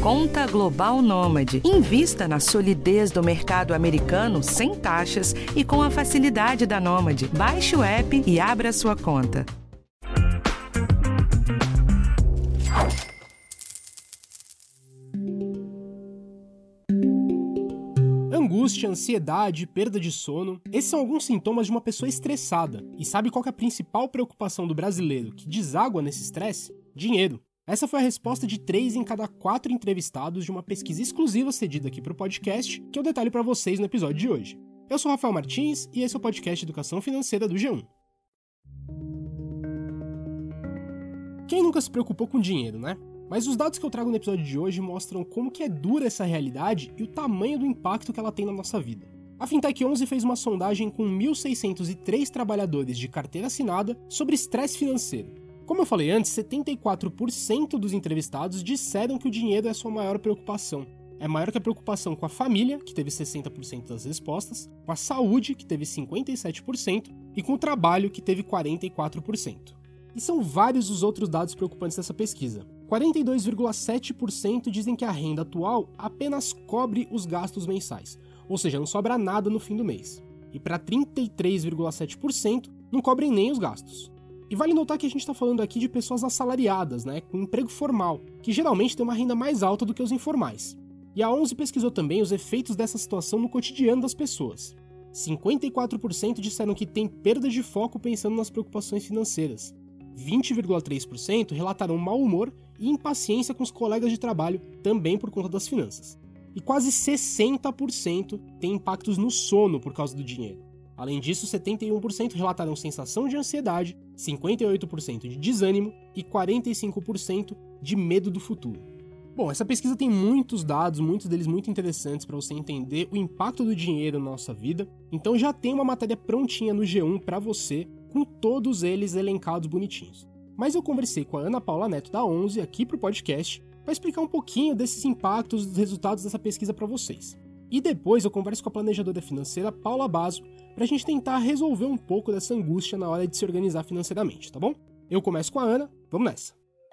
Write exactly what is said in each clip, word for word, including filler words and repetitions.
Conta Global Nômade. Invista na solidez do mercado americano sem taxas e com a facilidade da Nômade. Baixe o app e abra sua conta. Angústia, ansiedade, perda de sono, esses são alguns sintomas de uma pessoa estressada. E sabe qual que é a principal preocupação do brasileiro que deságua nesse estresse? Dinheiro. Essa foi a resposta de três em cada quatro entrevistados de uma pesquisa exclusiva cedida aqui para o podcast, que eu detalho para vocês no episódio de hoje. Eu sou Rafael Martins e esse é o podcast Educação Financeira do G um. Quem nunca se preocupou com dinheiro, né? Mas os dados que eu trago no episódio de hoje mostram como que é dura essa realidade e o tamanho do impacto que ela tem na nossa vida. A Fintech onze fez uma sondagem com mil seiscentos e três trabalhadores de carteira assinada sobre estresse financeiro. Como eu falei antes, setenta e quatro por cento dos entrevistados disseram que o dinheiro é a sua maior preocupação. É maior que a preocupação com a família, que teve sessenta por cento das respostas, com a saúde, que teve cinquenta e sete por cento, e com o trabalho, que teve quarenta e quatro por cento. E são vários os outros dados preocupantes dessa pesquisa. quarenta e dois vírgula sete por cento dizem que a renda atual apenas cobre os gastos mensais, ou seja, não sobra nada no fim do mês. E para trinta e três vírgula sete por cento não cobrem nem os gastos. E vale notar que a gente está falando aqui de pessoas assalariadas, né, com emprego formal, que geralmente tem uma renda mais alta do que os informais. E a onze pesquisou também os efeitos dessa situação no cotidiano das pessoas. cinquenta e quatro por cento disseram que tem perda de foco pensando nas preocupações financeiras. vinte vírgula três por cento relataram mau humor e impaciência com os colegas de trabalho, também por conta das finanças. E quase sessenta por cento têm impactos no sono por causa do dinheiro. Além disso, setenta e um por cento relataram sensação de ansiedade, cinquenta e oito por cento de desânimo e quarenta e cinco por cento de medo do futuro. Bom, essa pesquisa tem muitos dados, muitos deles muito interessantes para você entender o impacto do dinheiro na nossa vida, então já tem uma matéria prontinha no G um para você, com todos eles elencados bonitinhos. Mas eu conversei com a Ana Paula Neto da onze aqui para o podcast para explicar um pouquinho desses impactos, dos resultados dessa pesquisa para vocês. E depois eu converso com a planejadora financeira Paula Basso para a gente tentar resolver um pouco dessa angústia na hora de se organizar financeiramente, tá bom? Eu começo com a Ana, vamos nessa!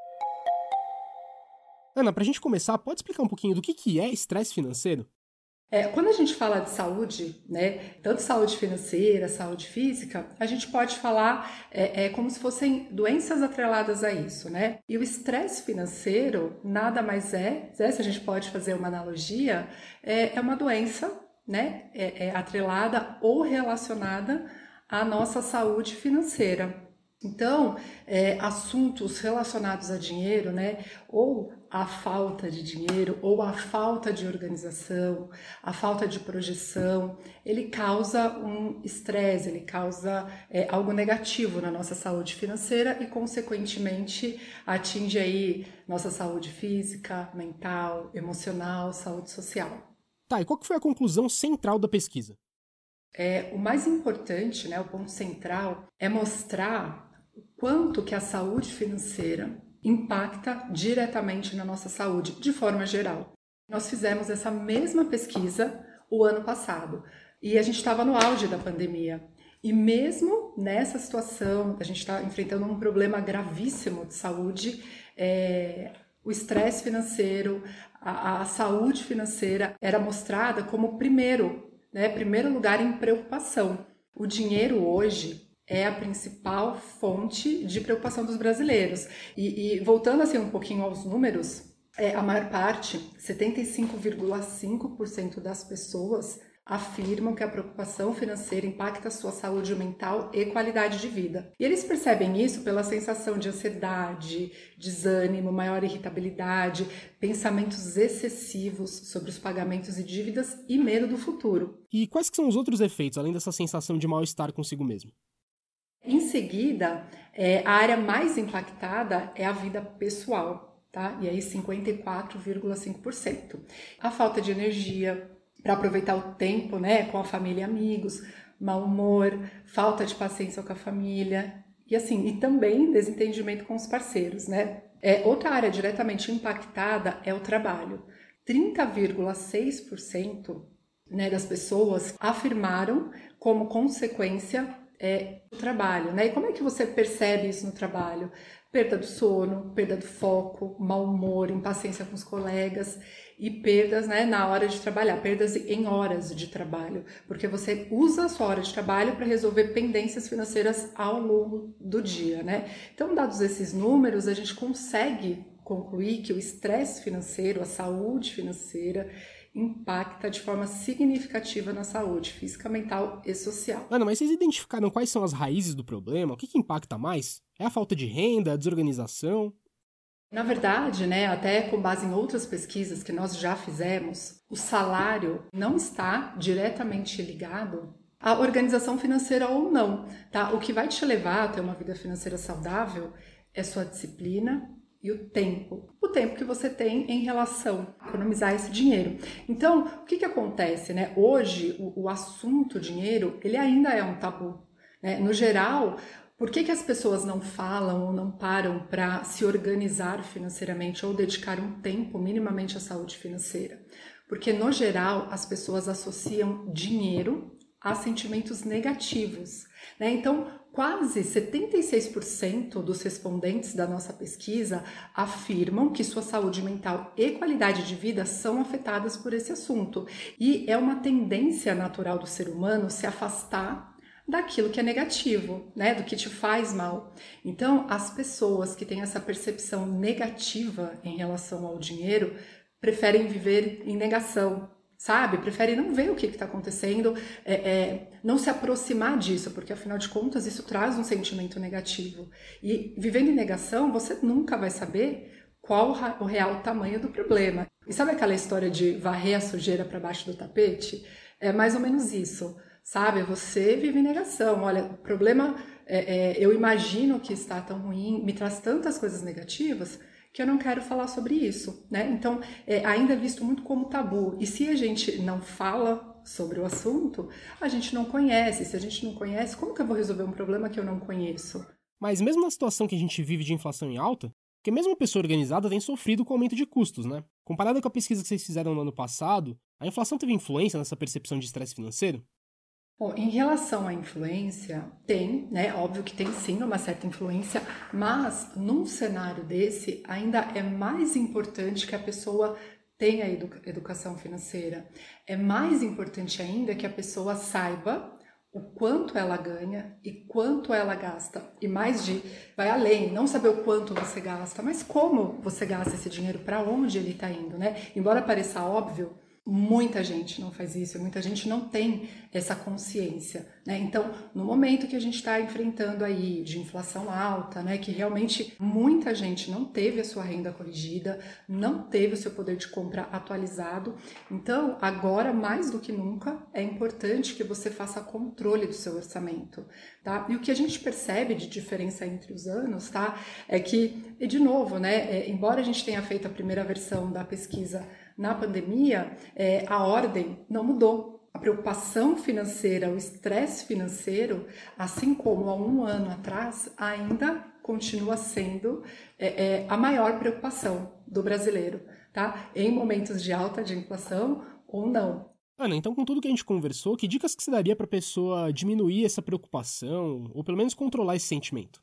Ana, para a gente começar, pode explicar um pouquinho do que, que é estresse financeiro? É, quando a gente fala de saúde, né, tanto saúde financeira, saúde física, a gente pode falar é, é, como se fossem doenças atreladas a isso, né? E o estresse financeiro nada mais é, né, se a gente pode fazer uma analogia, é, é uma doença, né, é, é atrelada ou relacionada à nossa saúde financeira. Então, é, assuntos relacionados a dinheiro, né, ou a falta de dinheiro, ou a falta de organização, a falta de projeção, ele causa um estresse, ele causa é, algo negativo na nossa saúde financeira e, consequentemente, atinge aí nossa saúde física, mental, emocional, saúde social. Tá, e qual que foi a conclusão central da pesquisa? É, o mais importante, né, o ponto central, é mostrar o quanto que a saúde financeira impacta diretamente na nossa saúde, de forma geral. Nós fizemos essa mesma pesquisa o ano passado e a gente estava no auge da pandemia. E mesmo nessa situação, a gente está enfrentando um problema gravíssimo de saúde, é, o estresse financeiro, a, a saúde financeira era mostrada como primeiro, né, primeiro lugar em preocupação. O dinheiro hoje é a principal fonte de preocupação dos brasileiros. E, e voltando assim um pouquinho aos números, é, a maior parte, setenta e cinco vírgula cinco por cento das pessoas afirmam que a preocupação financeira impacta a sua saúde mental e qualidade de vida. E eles percebem isso pela sensação de ansiedade, desânimo, maior irritabilidade, pensamentos excessivos sobre os pagamentos e dívidas e medo do futuro. E quais que são os outros efeitos, além dessa sensação de mal-estar consigo mesmo? Em seguida, é, a área mais impactada é a vida pessoal, tá? E aí cinquenta e quatro vírgula cinco por cento. A falta de energia para aproveitar o tempo, né, com a família e amigos, mau humor, falta de paciência com a família e assim, e também desentendimento com os parceiros, né? É, outra área diretamente impactada é o trabalho. trinta vírgula seis por cento, né, das pessoas afirmaram como consequência é o trabalho, né? E como é que você percebe isso no trabalho? Perda do sono, perda do foco, mau humor, impaciência com os colegas e perdas, né, na hora de trabalhar, perdas em horas de trabalho, porque você usa a sua hora de trabalho para resolver pendências financeiras ao longo do dia, né? Então, dados esses números, a gente consegue concluir que o estresse financeiro, a saúde financeira, impacta de forma significativa na saúde física, mental e social. Ana, mas vocês identificaram quais são as raízes do problema? O que, que impacta mais? É a falta de renda, a desorganização? Na verdade, né, até com base em outras pesquisas que nós já fizemos, o salário não está diretamente ligado à organização financeira ou não, tá? O que vai te levar a ter uma vida financeira saudável é sua disciplina e o tempo. O tempo que você tem em relação a economizar esse dinheiro. Então, o que que acontece, né? Hoje, o, o assunto dinheiro, ele ainda é um tabu, né? No geral, por que que as pessoas não falam ou não param para se organizar financeiramente ou dedicar um tempo minimamente à saúde financeira? Porque, no geral, as pessoas associam dinheiro a sentimentos negativos, né? Então, quase setenta e seis por cento dos respondentes da nossa pesquisa afirmam que sua saúde mental e qualidade de vida são afetadas por esse assunto. E é uma tendência natural do ser humano se afastar daquilo que é negativo, né? Do que te faz mal. Então, as pessoas que têm essa percepção negativa em relação ao dinheiro preferem viver em negação, sabe? Prefere não ver o que está acontecendo, é, é, não se aproximar disso, porque afinal de contas isso traz um sentimento negativo. E vivendo em negação, você nunca vai saber qual o real tamanho do problema. E sabe aquela história de varrer a sujeira para baixo do tapete? É mais ou menos isso, sabe? Você vive em negação. Olha, o problema, é, é, eu imagino que está tão ruim, me traz tantas coisas negativas, que eu não quero falar sobre isso, né? Então, é, ainda é visto muito como tabu. E se a gente não fala sobre o assunto, a gente não conhece. Se a gente não conhece, como que eu vou resolver um problema que eu não conheço? Mas mesmo na situação que a gente vive de inflação em alta, porque mesmo a pessoa organizada tem sofrido com o aumento de custos, né? Comparado com a pesquisa que vocês fizeram no ano passado, a inflação teve influência nessa percepção de estresse financeiro? Bom, em relação à influência, tem, né? Óbvio que tem sim uma certa influência, mas num cenário desse ainda é mais importante que a pessoa tenha educa- educação financeira. É mais importante ainda que a pessoa saiba o quanto ela ganha e quanto ela gasta. E mais de, vai além, não saber o quanto você gasta, mas como você gasta esse dinheiro, para onde ele está indo, né? Embora pareça óbvio, muita gente não faz isso, muita gente não tem essa consciência, né? Então, no momento que a gente está enfrentando aí de inflação alta, né, que realmente muita gente não teve a sua renda corrigida, não teve o seu poder de compra atualizado, então, agora, mais do que nunca, é importante que você faça controle do seu orçamento, tá? E o que a gente percebe de diferença entre os anos, tá, é que, e de novo, né, é, embora a gente tenha feito a primeira versão da pesquisa na pandemia, é, a ordem não mudou. A preocupação financeira, o estresse financeiro, assim como há um ano atrás, ainda continua sendo é, é, a maior preocupação do brasileiro, tá? Em momentos de alta de inflação ou não. Ana, então com tudo que a gente conversou, que dicas que você daria para a pessoa diminuir essa preocupação, ou pelo menos controlar esse sentimento?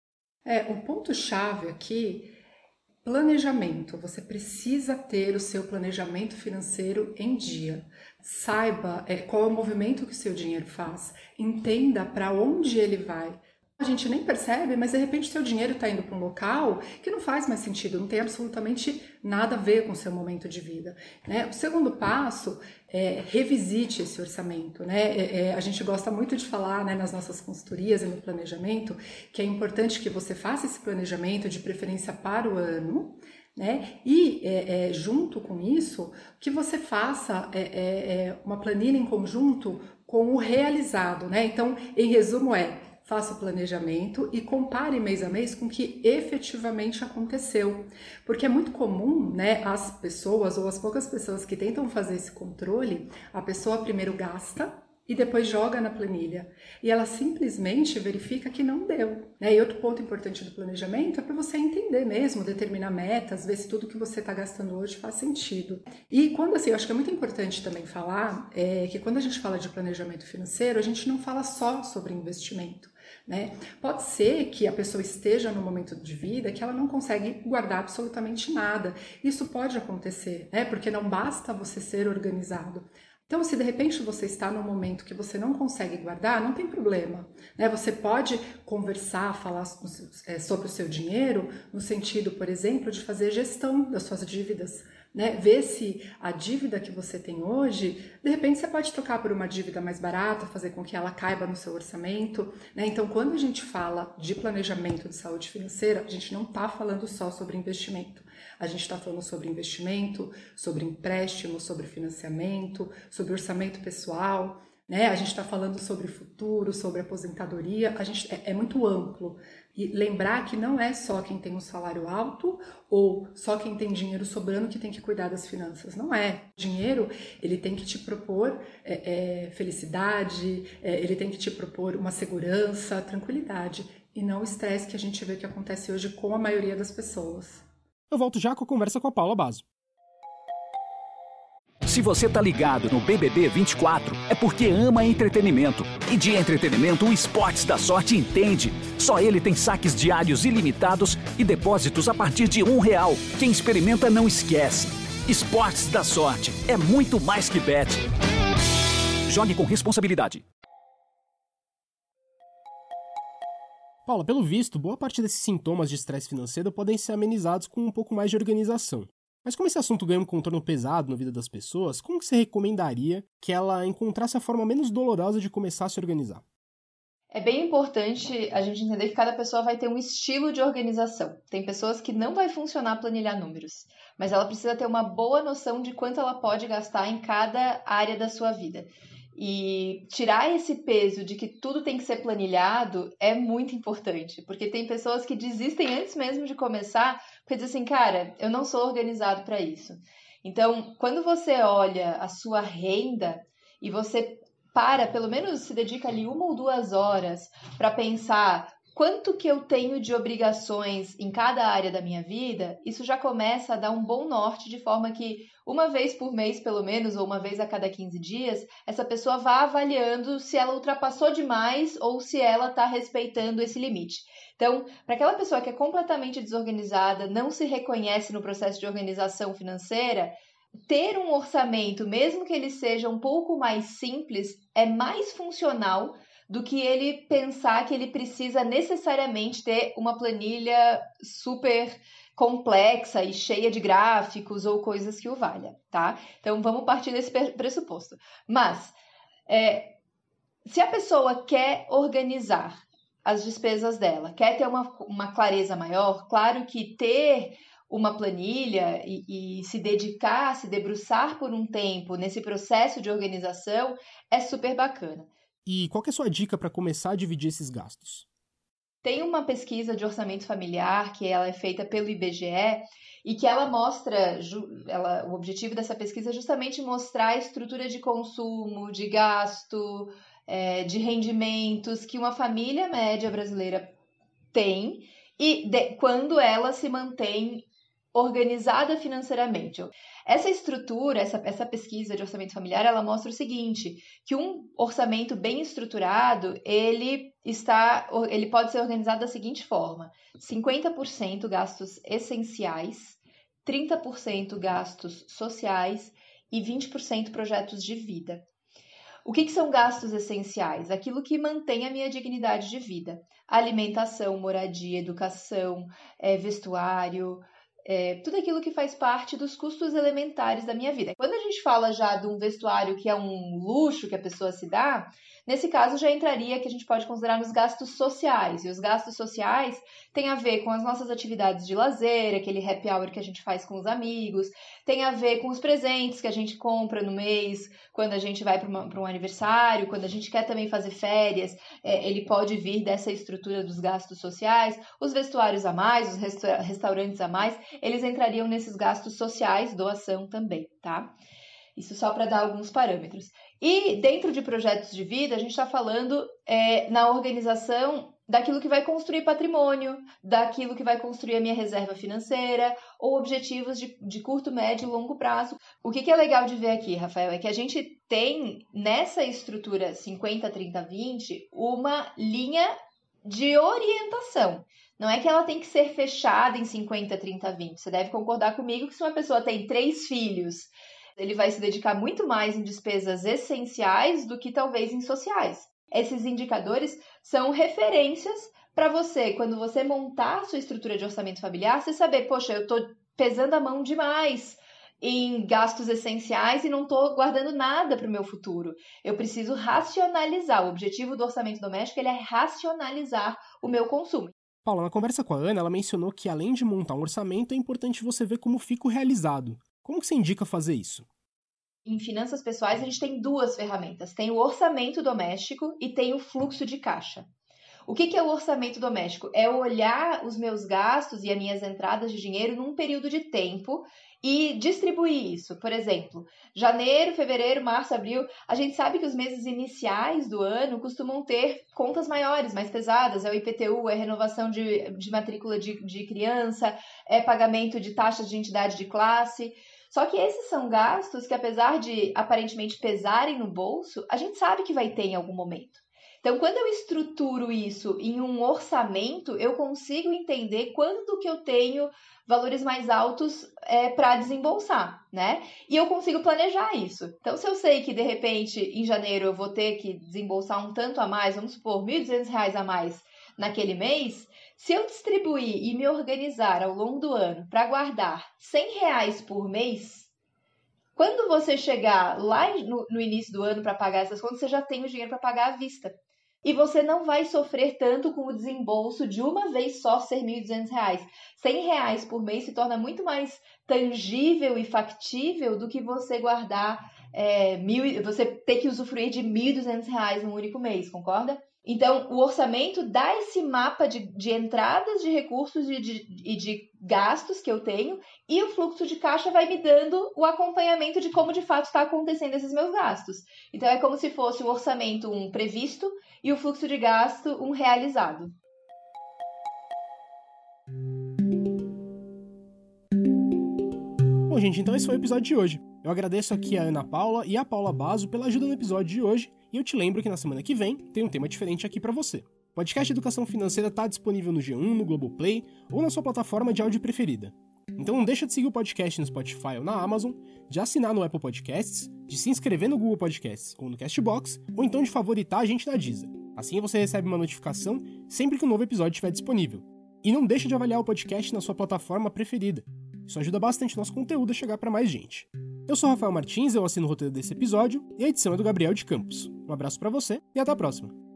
É, o ponto-chave aqui, planejamento. Você precisa ter o seu planejamento financeiro em dia. Saiba é, qual é o movimento que o seu dinheiro faz. Entenda para onde ele vai. A gente nem percebe, mas de repente seu dinheiro está indo para um local que não faz mais sentido, não tem absolutamente nada a ver com o seu momento de vida, né? O segundo passo é revisite esse orçamento, né? É, é, a gente gosta muito de falar, né, nas nossas consultorias e no planejamento que é importante que você faça esse planejamento de preferência para o ano, né? E é, é, junto com isso, que você faça é, é, uma planilha em conjunto com o realizado, né? Então, em resumo é: faça o planejamento e compare mês a mês com o que efetivamente aconteceu. Porque é muito comum, né, as pessoas ou as poucas pessoas que tentam fazer esse controle, a pessoa primeiro gasta e depois joga na planilha. E ela simplesmente verifica que não deu, né? E outro ponto importante do planejamento é para você entender mesmo, determinar metas, ver se tudo que você está gastando hoje faz sentido. E quando assim, eu acho que é muito importante também falar é, que quando a gente fala de planejamento financeiro, a gente não fala só sobre investimento. Né? Pode ser que a pessoa esteja no momento de vida que ela não consegue guardar absolutamente nada. Isso pode acontecer, né? Porque não basta você ser organizado. Então, se de repente você está num momento que você não consegue guardar, não tem problema, né? Você pode conversar, falar sobre o seu dinheiro, no sentido, por exemplo, de fazer gestão das suas dívidas, né? Ver se a dívida que você tem hoje, de repente você pode trocar por uma dívida mais barata, fazer com que ela caiba no seu orçamento, né? Então, quando a gente fala de planejamento de saúde financeira, a gente não está falando só sobre investimento. A gente está falando sobre investimento, sobre empréstimo, sobre financiamento, sobre orçamento pessoal, né? A gente está falando sobre futuro, sobre aposentadoria, a gente, é, é muito amplo. E lembrar que não é só quem tem um salário alto ou só quem tem dinheiro sobrando que tem que cuidar das finanças. Não é. O dinheiro, ele tem que te propor é, é, felicidade, é, ele tem que te propor uma segurança, tranquilidade e não o estresse que a gente vê que acontece hoje com a maioria das pessoas. Eu volto já com a conversa com a Paula Basso. Se você tá ligado no B B B vinte e quatro, é porque ama entretenimento. E de entretenimento, o Esportes da Sorte entende. Só ele tem saques diários ilimitados e depósitos a partir de um real. Quem experimenta não esquece. Esportes da Sorte é muito mais que bet. Jogue com responsabilidade. Paula, pelo visto, boa parte desses sintomas de estresse financeiro podem ser amenizados com um pouco mais de organização. Mas como esse assunto ganha um contorno pesado na vida das pessoas, como que você recomendaria que ela encontrasse a forma menos dolorosa de começar a se organizar? É bem importante a gente entender que cada pessoa vai ter um estilo de organização. Tem pessoas que não vai funcionar planilhar números, mas ela precisa ter uma boa noção de quanto ela pode gastar em cada área da sua vida. E tirar esse peso de que tudo tem que ser planilhado é muito importante, porque tem pessoas que desistem antes mesmo de começar, porque dizem assim, cara, eu não sou organizado para isso. Então, quando você olha a sua renda e você para, pelo menos se dedica ali uma ou duas horas para pensar quanto que eu tenho de obrigações em cada área da minha vida, isso já começa a dar um bom norte, de forma que uma vez por mês, pelo menos, ou uma vez a cada quinze dias, essa pessoa vá avaliando se ela ultrapassou demais ou se ela está respeitando esse limite. Então, para aquela pessoa que é completamente desorganizada, não se reconhece no processo de organização financeira, ter um orçamento, mesmo que ele seja um pouco mais simples, é mais funcional do que ele pensar que ele precisa necessariamente ter uma planilha super complexa e cheia de gráficos ou coisas que o valha, tá? Então, vamos partir desse pressuposto. Mas, é, se a pessoa quer organizar as despesas dela, quer ter uma, uma clareza maior, claro que ter uma planilha e, e se dedicar, se debruçar por um tempo nesse processo de organização é super bacana. E qual que é a sua dica para começar a dividir esses gastos? Tem uma pesquisa de orçamento familiar que ela é feita pelo I B G E e que ela mostra, ela, o objetivo dessa pesquisa é justamente mostrar a estrutura de consumo, de gasto, é, de rendimentos que uma família média brasileira tem e de, quando ela se mantém organizada financeiramente. Essa estrutura, essa, essa pesquisa de orçamento familiar, ela mostra o seguinte, que um orçamento bem estruturado, ele, está, ele pode ser organizado da seguinte forma, cinquenta por cento gastos essenciais, trinta por cento gastos sociais e vinte por cento projetos de vida. O que, que são gastos essenciais? Aquilo que mantém a minha dignidade de vida. Alimentação, moradia, educação, é, vestuário, É, tudo aquilo que faz parte dos custos elementares da minha vida. Quando a gente fala já de um vestuário que é um luxo que a pessoa se dá, nesse caso já entraria que a gente pode considerar nos gastos sociais. E os gastos sociais têm a ver com as nossas atividades de lazer, aquele happy hour que a gente faz com os amigos, tem a ver com os presentes que a gente compra no mês, quando a gente vai para um aniversário, quando a gente quer também fazer férias, é, ele pode vir dessa estrutura dos gastos sociais, os vestuários a mais, os restaurantes a mais, eles entrariam nesses gastos sociais, doação também, tá? Isso só para dar alguns parâmetros. E dentro de projetos de vida, a gente está falando é, na organização daquilo que vai construir patrimônio, daquilo que vai construir a minha reserva financeira, ou objetivos de, de curto, médio e longo prazo. O que, que é legal de ver aqui, Rafael, é que a gente tem nessa estrutura cinquenta, trinta, vinte uma linha de orientação. Não é que ela tem que ser fechada em cinquenta, trinta, vinte. Você deve concordar comigo que se uma pessoa tem três filhos, ele vai se dedicar muito mais em despesas essenciais do que talvez em sociais. Esses indicadores são referências para você, quando você montar a sua estrutura de orçamento familiar, você saber, poxa, eu estou pesando a mão demais em gastos essenciais e não estou guardando nada para o meu futuro. Eu preciso racionalizar. O objetivo do orçamento doméstico ele é racionalizar o meu consumo. Paula, na conversa com a Ana, ela mencionou que além de montar um orçamento, é importante você ver como fica o realizado. Como que você indica fazer isso? Em finanças pessoais, a gente tem duas ferramentas. Tem o orçamento doméstico e tem o fluxo de caixa. O que é o orçamento doméstico? É olhar os meus gastos e as minhas entradas de dinheiro num período de tempo e distribuir isso. Por exemplo, janeiro, fevereiro, março, abril, a gente sabe que os meses iniciais do ano costumam ter contas maiores, mais pesadas. É o I P T U, é renovação de, de matrícula de, de criança, é pagamento de taxas de entidade de classe. Só que esses são gastos que, apesar de aparentemente pesarem no bolso, a gente sabe que vai ter em algum momento. Então, quando eu estruturo isso em um orçamento, eu consigo entender quando que eu tenho valores mais altos é, para desembolsar, né? E eu consigo planejar isso. Então, se eu sei que, de repente, em janeiro eu vou ter que desembolsar um tanto a mais, vamos supor, mil e duzentos reais a mais naquele mês, se eu distribuir e me organizar ao longo do ano para guardar cem reais por mês, quando você chegar lá no, no início do ano para pagar essas contas, você já tem o dinheiro para pagar à vista. E você não vai sofrer tanto com o desembolso de uma vez só ser mil e duzentos reais. cem reais por mês se torna muito mais tangível e factível do que você guardar, é, mil, você ter que usufruir de mil e duzentos reais num único mês, concorda? Então, o orçamento dá esse mapa de, de entradas de recursos e de, de, de gastos que eu tenho, e o fluxo de caixa vai me dando o acompanhamento de como de fato está acontecendo esses meus gastos. Então, é como se fosse o orçamento um previsto e o fluxo de gasto um realizado. Bom, gente, então esse foi o episódio de hoje. Eu agradeço aqui a Ana Paula e a Paula Basso pela ajuda no episódio de hoje, e eu te lembro que na semana que vem tem um tema diferente aqui pra você. O podcast Educação Financeira tá disponível no G um, no Globoplay ou na sua plataforma de áudio preferida. Então não deixa de seguir o podcast no Spotify ou na Amazon, de assinar no Apple Podcasts, de se inscrever no Google Podcasts ou no Castbox, ou então de favoritar a gente na Deezer. Assim você recebe uma notificação sempre que um novo episódio estiver disponível. E não deixa de avaliar o podcast na sua plataforma preferida. Isso ajuda bastante o nosso conteúdo a chegar para mais gente. Eu sou Rafael Martins, eu assino o roteiro desse episódio, e a edição é do Gabriel de Campos. Um abraço para você e até a próxima!